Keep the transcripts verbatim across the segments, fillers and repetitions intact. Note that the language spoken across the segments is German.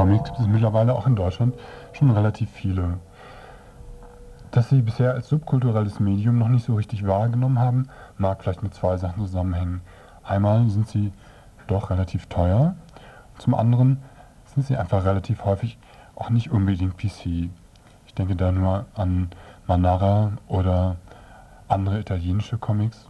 Comics gibt es mittlerweile auch in Deutschland schon relativ viele. Dass sie bisher als subkulturelles Medium noch nicht so richtig wahrgenommen haben, mag vielleicht mit zwei Sachen zusammenhängen. Einmal sind sie doch relativ teuer, zum anderen sind sie einfach relativ häufig auch nicht unbedingt P C. Ich denke da nur an Manara oder andere italienische Comics.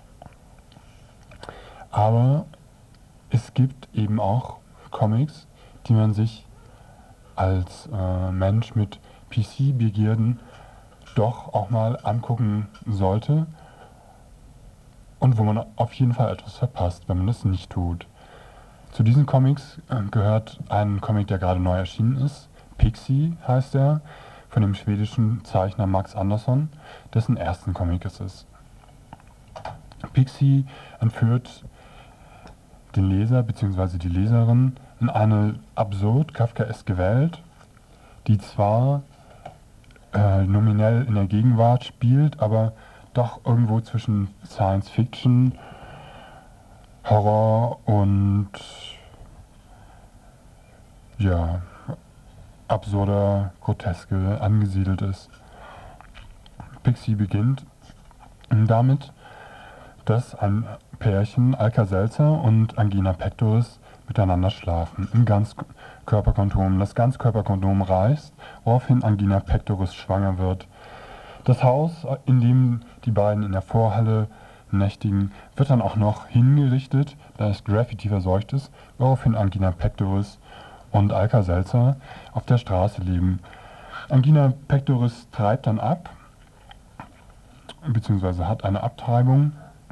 Aber es gibt eben auch Comics, die man sich als äh, Mensch mit P C-Begierden doch auch mal angucken sollte und wo man auf jeden Fall etwas verpasst, wenn man das nicht tut. Zu diesen Comics äh, gehört ein Comic, der gerade neu erschienen ist. Pixie heißt er, von dem schwedischen Zeichner Max Andersson, dessen ersten Comic es ist. Pixie entführt den Leser bzw. die Leserin in eine absurd kafkaeske Welt, die zwar äh, nominell in der Gegenwart spielt, aber doch irgendwo zwischen Science Fiction, Horror und ja, absurder Groteske angesiedelt ist. Pixie beginnt damit, dass ein Pärchen, Alka-Seltzer und Angina pectoris, miteinander schlafen, im Ganzkörperkondom. Das Ganzkörperkondom reißt, woraufhin Angina pectoris schwanger wird. Das Haus, in dem die beiden in der Vorhalle nächtigen, wird dann auch noch hingerichtet, da es Graffiti verseucht ist, woraufhin Angina pectoris und Alka-Seltzer auf der Straße leben. Angina pectoris treibt dann ab, beziehungsweise hat eine Abtreibung.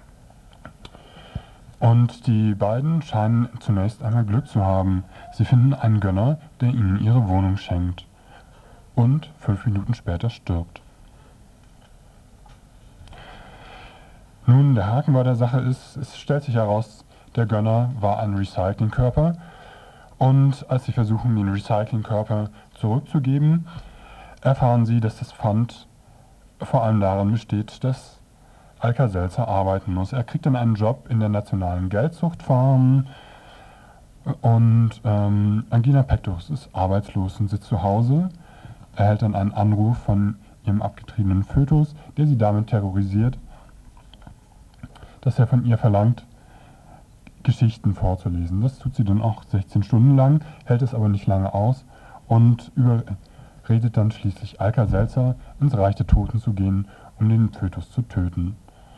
Und die beiden scheinen zunächst einmal Glück zu haben. Sie finden einen Gönner, der ihnen ihre Wohnung schenkt. Und fünf Minuten später stirbt. Nun, der Haken bei der Sache ist, es stellt sich heraus, der Gönner war ein Recyclingkörper. Und als sie versuchen, den Recyclingkörper zurückzugeben, erfahren sie, dass das Pfand vor allem darin besteht, dass Alka-Seltzer arbeiten muss. Er kriegt dann einen Job in der Nationalen Geldzuchtfarm und ähm, Angina pectoris ist arbeitslos und sitzt zu Hause, erhält dann einen Anruf von ihrem abgetriebenen Fötus, der sie damit terrorisiert, dass er von ihr verlangt, Geschichten vorzulesen. Das tut sie dann auch sechzehn Stunden lang, hält es aber nicht lange aus und überredet dann schließlich Alka-Seltzer, ins Reich der Toten zu gehen, um den Fötus zu töten.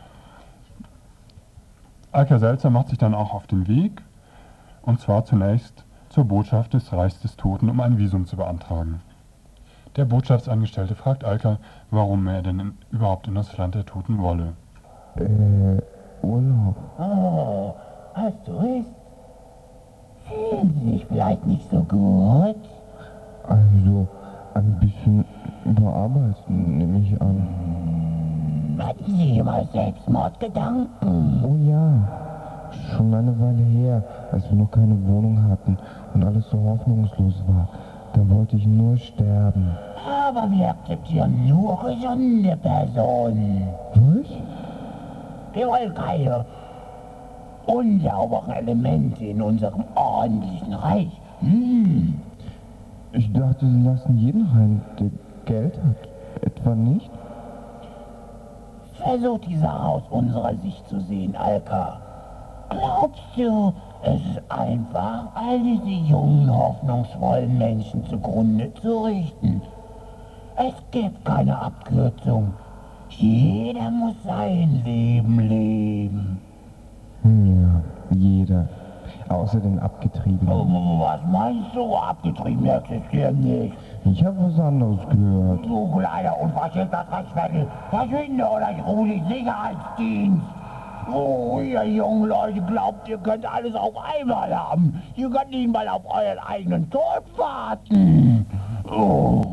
Alka-Seltzer macht sich dann auch auf den Weg, und zwar zunächst zur Botschaft des Reichs des Toten, um ein Visum zu beantragen. Der Botschaftsangestellte fragt Alka, warum er denn in, überhaupt in das Land der Toten wolle. Äh, Urlaub. Oh, hast du recht? Fühlen Sie sich vielleicht nicht so gut? Also, ein bisschen überarbeiten, nehme ich an. Hatten Sie jemals Selbstmordgedanken? Oh ja, schon eine Weile her, als wir noch keine Wohnung hatten und alles so hoffnungslos war. Da wollte ich nur sterben. Aber wir akzeptieren nur gesunde Personen. Was? Wir wollen keine unsauberen Elemente in unserem ordentlichen Reich. Hm. Ich dachte, Sie lassen jeden rein, der Geld hat. Etwa nicht? Versuch die Sache aus unserer Sicht zu sehen, Alka. Glaubst du, es ist einfach, all diese jungen, hoffnungsvollen Menschen zugrunde zu richten? Es gibt keine Abkürzung. Jeder muss sein Leben leben. Hm, ja, jeder. Außer den Abgetriebenen. Oh, was meinst du? Abgetrieben existieren nicht. Ich habe was anderes gehört. Du kleiner unverschämter Drecksviertel. Verschwinde oder ich rufe den Sicherheitsdienst. Oh, ihr jungen Leute glaubt, ihr könnt alles auf einmal haben. Ihr könnt nicht mal auf euren eigenen Tod warten. Oh.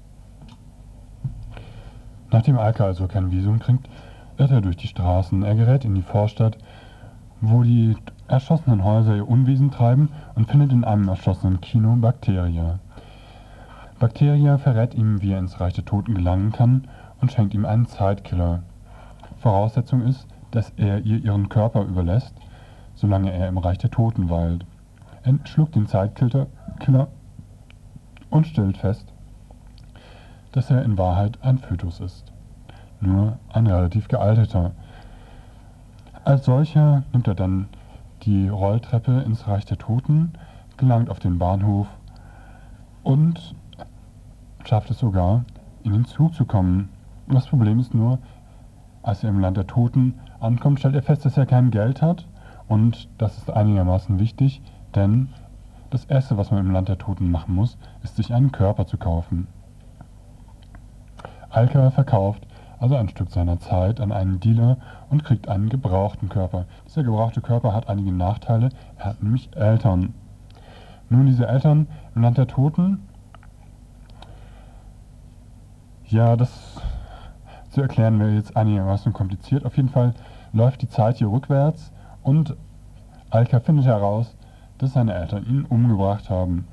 Nachdem Alka also kein Visum kriegt, irrt er durch die Straßen. Er gerät in die Vorstadt, wo die erschossenen Häuser ihr Unwesen treiben, und findet in einem erschossenen Kino Bacteria. Bacteria verrät ihm, wie er ins Reich der Toten gelangen kann, und schenkt ihm einen Zeitkiller. Voraussetzung ist, dass er ihr ihren Körper überlässt, solange er im Reich der Toten weilt. Er schluckt den Zeitkiller, Killer, und stellt fest, dass er in Wahrheit ein Fötus ist. Nur ein relativ gealterter. Als solcher nimmt er dann die Rolltreppe ins Reich der Toten, gelangt auf den Bahnhof und schafft es sogar, in den Zug zu kommen. Das Problem ist nur, als er im Land der Toten ankommt, stellt er fest, dass er kein Geld hat. Und das ist einigermaßen wichtig, denn das Erste, was man im Land der Toten machen muss, ist, sich einen Körper zu kaufen. Alka verkauft also ein Stück seiner Zeit an einen Dealer und kriegt einen gebrauchten Körper. Dieser gebrauchte Körper hat einige Nachteile, er hat nämlich Eltern. Nun, diese Eltern im Land der Toten, ja, das zu erklären wäre jetzt einigermaßen kompliziert. Auf jeden Fall läuft die Zeit hier rückwärts und Alka findet heraus, dass seine Eltern ihn umgebracht haben.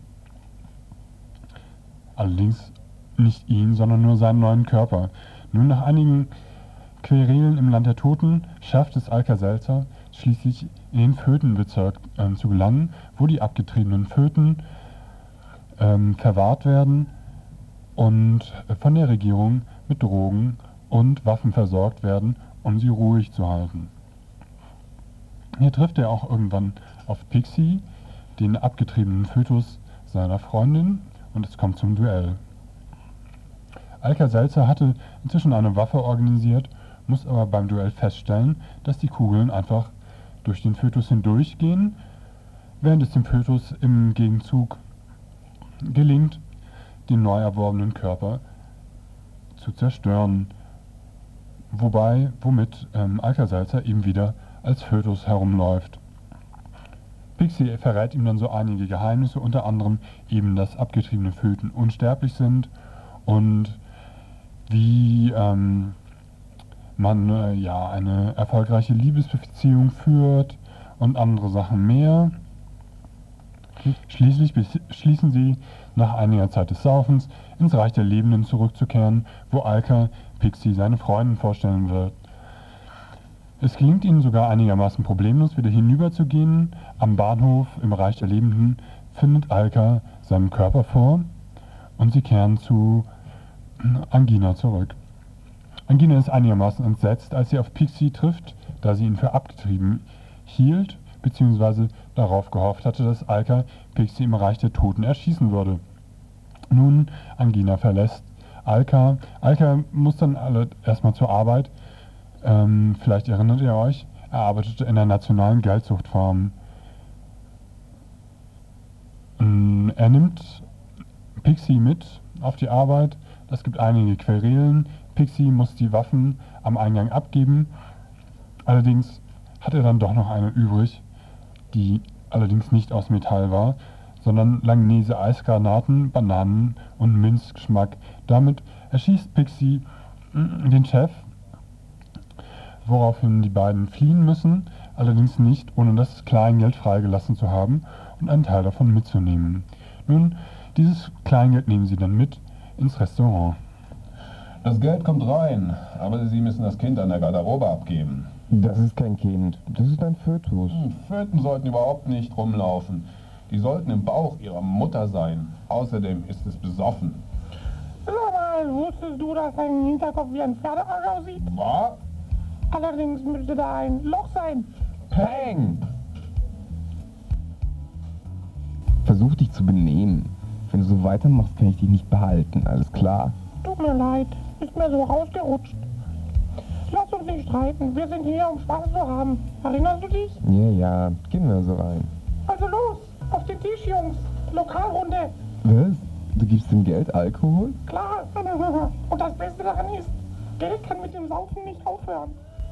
Allerdings nicht ihn, sondern nur seinen neuen Körper. Nun, nach einigen Querelen im Land der Toten schafft es Alka-Seltzer schließlich in den Fötenbezirk äh, zu gelangen, wo die abgetriebenen Föten ähm, verwahrt werden und von der Regierung mit Drogen und Waffen versorgt werden, um sie ruhig zu halten. Hier trifft er auch irgendwann auf Pixie, den abgetriebenen Fötus seiner Freundin, und es kommt zum Duell. Alka-Seltzer hatte inzwischen eine Waffe organisiert, muss aber beim Duell feststellen, dass die Kugeln einfach durch den Fötus hindurchgehen, während es dem Fötus im Gegenzug gelingt, den neu erworbenen Körper zu zerstören. Wobei, womit ähm, Alka-Seltzer eben wieder als Fötus herumläuft. Pixie verrät ihm dann so einige Geheimnisse, unter anderem eben, dass abgetriebene Föten unsterblich sind und wie ähm, man äh, ja eine erfolgreiche Liebesbeziehung führt und andere Sachen mehr. Schließlich beschließen sie, nach einiger Zeit des Saufens ins Reich der Lebenden zurückzukehren, wo Alka Pixie seine Freundin vorstellen wird. Es gelingt ihnen sogar einigermaßen problemlos wieder hinüberzugehen. Am Bahnhof im Reich der Lebenden findet Alka seinen Körper vor und sie kehren zu Angina zurück. Angina ist einigermaßen entsetzt, als sie auf Pixie trifft, da sie ihn für abgetrieben hielt, beziehungsweise darauf gehofft hatte, dass Alka Pixie im Reich der Toten erschießen würde. Nun, Angina verlässt Alka. Alka muss dann alle erstmal zur Arbeit. Ähm, vielleicht erinnert ihr euch, er arbeitete in der nationalen Geldzuchtfarm. Ähm, er nimmt Pixie mit auf die Arbeit. Es gibt einige Querelen. Pixie muss die Waffen am Eingang abgeben. Allerdings hat er dann doch noch eine übrig, die allerdings nicht aus Metall war, sondern Langnese Eisgranaten, Bananen und Minzgeschmack. Damit erschießt Pixie den Chef, woraufhin die beiden fliehen müssen, allerdings nicht, ohne das Kleingeld freigelassen zu haben und einen Teil davon mitzunehmen. Nun, dieses Kleingeld nehmen sie dann mit ins Restaurant. Das Geld kommt rein, aber Sie müssen das Kind an der Garderobe abgeben. Das ist kein Kind, das ist ein Fötus. Hm, Föten sollten überhaupt nicht rumlaufen. Die sollten im Bauch ihrer Mutter sein. Außerdem ist es besoffen. Sag mal, wusstest du, dass dein Hinterkopf wie ein Pferdearsch aussieht? Was? Allerdings müsste da ein Loch sein. Peng! Versuch dich zu benehmen. Wenn du so weitermachst, kann ich dich nicht behalten, alles klar? Tut mir leid, ist mir so rausgerutscht. Lass uns nicht streiten, wir sind hier, um Spaß zu haben. Erinnerst du dich? Ja, ja, gehen wir so rein. Also los, auf den Tisch, Jungs. Lokalrunde. Was? Du gibst dem Geld Alkohol? Klar. Und das Beste daran ist, Geld kann mit dem Saufen nicht aufhören.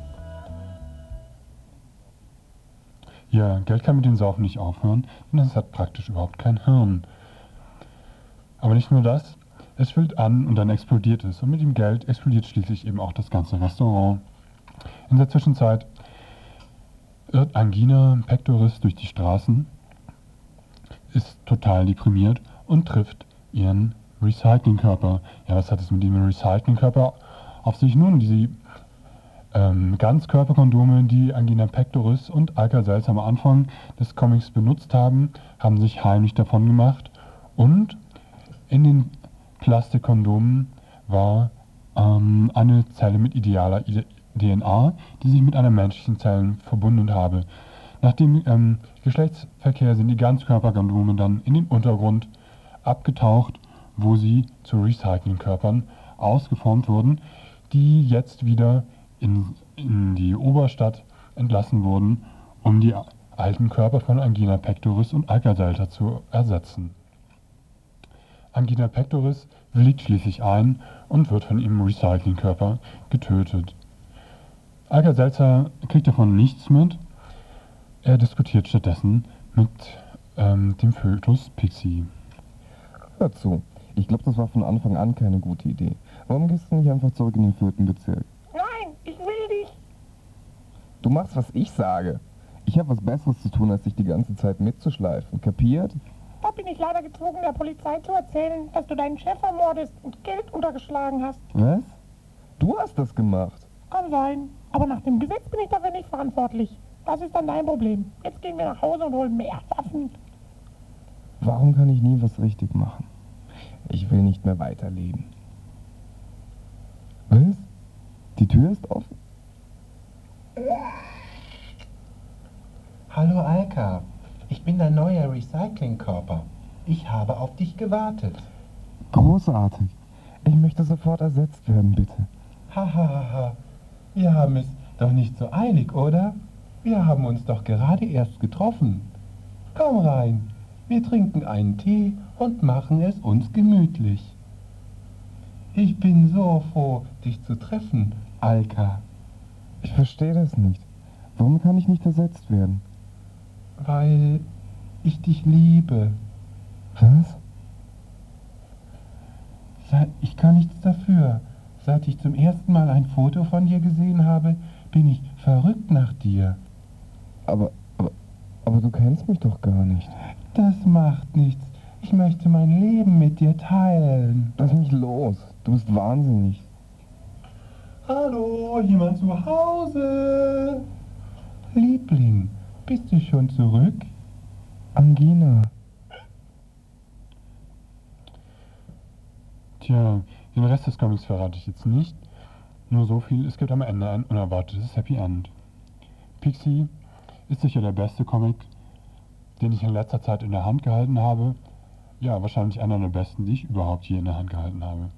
Ja, Geld kann mit dem Saufen nicht aufhören, denn es hat praktisch überhaupt kein Hirn. Aber nicht nur das, es schwillt an und dann explodiert es. Und mit dem Geld explodiert schließlich eben auch das ganze Restaurant. In der Zwischenzeit irrt Angina Pectoris durch die Straßen, ist total deprimiert und trifft ihren Recyclingkörper. Ja, was hat es mit dem Recyclingkörper auf sich? Nun, diese ähm, Ganzkörperkondome, die Angina Pectoris und Alka Seltzer am Anfang des Comics benutzt haben, haben sich heimlich davon gemacht und In den Plastikkondomen war ähm, eine Zelle mit idealer D N A, die sich mit einer menschlichen Zelle verbunden habe. Nach dem ähm, Geschlechtsverkehr sind die Ganzkörperkondome dann in den Untergrund abgetaucht, wo sie zu Recyclingkörpern ausgeformt wurden, die jetzt wieder in, in die Oberstadt entlassen wurden, um die alten Körper von Angina pectoris und Alka-Seltzer zu ersetzen. Angina pectoris willigt schließlich ein und wird von ihrem Recyclingkörper getötet. Alka-Seltzer kriegt davon nichts mit. Er diskutiert stattdessen mit ähm, dem Fötus Pixie. Hör zu, ich glaube, das war von Anfang an keine gute Idee. Warum gehst du nicht einfach zurück in den vierten Bezirk? Nein, ich will nicht. Du machst, was ich sage. Ich habe was Besseres zu tun, als dich die ganze Zeit mitzuschleifen. Kapiert? Da bin ich leider gezwungen, der Polizei zu erzählen, dass du deinen Chef ermordest und Geld untergeschlagen hast. Was? Du hast das gemacht. Kann sein. Aber nach dem Gesetz bin ich dafür nicht verantwortlich. Das ist dann dein Problem. Jetzt gehen wir nach Hause und holen mehr Waffen. Warum kann ich nie was richtig machen? Ich will nicht mehr weiterleben. Was? Die Tür ist offen? Hallo Alka, ich bin dein neuer Recyclingkörper. Ich habe auf dich gewartet. Großartig. Ich möchte sofort ersetzt werden, bitte. Hahaha, wir haben es doch nicht so eilig, oder? Wir haben uns doch gerade erst getroffen. Komm rein, wir trinken einen Tee und machen es uns gemütlich. Ich bin so froh, dich zu treffen, Alka. Ich verstehe das nicht. Warum kann ich nicht ersetzt werden? Weil ich dich liebe. Was? Ich kann nichts dafür. Seit ich zum ersten Mal ein Foto von dir gesehen habe, bin ich verrückt nach dir. Aber, aber, aber du kennst mich doch gar nicht. Das macht nichts. Ich möchte mein Leben mit dir teilen. Lass mich los. Du bist wahnsinnig. Hallo, jemand zu Hause? Liebling, bist du schon zurück? Angina. Tja, den Rest des Comics verrate ich jetzt nicht. Nur so viel, es gibt am Ende ein unerwartetes Happy End. Pixie ist sicher der beste Comic, den ich in letzter Zeit in der Hand gehalten habe. Ja, wahrscheinlich einer der besten, die ich überhaupt je in der Hand gehalten habe.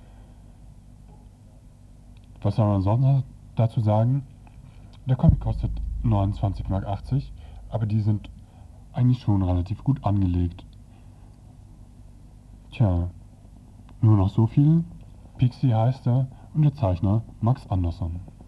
Was soll man sonst dazu sagen? Der Comic kostet neunundzwanzig Mark achtzig, aber die sind eigentlich schon relativ gut angelegt. Tja, nur noch so viel. Pixie heißt er und der Zeichner Max Anderson.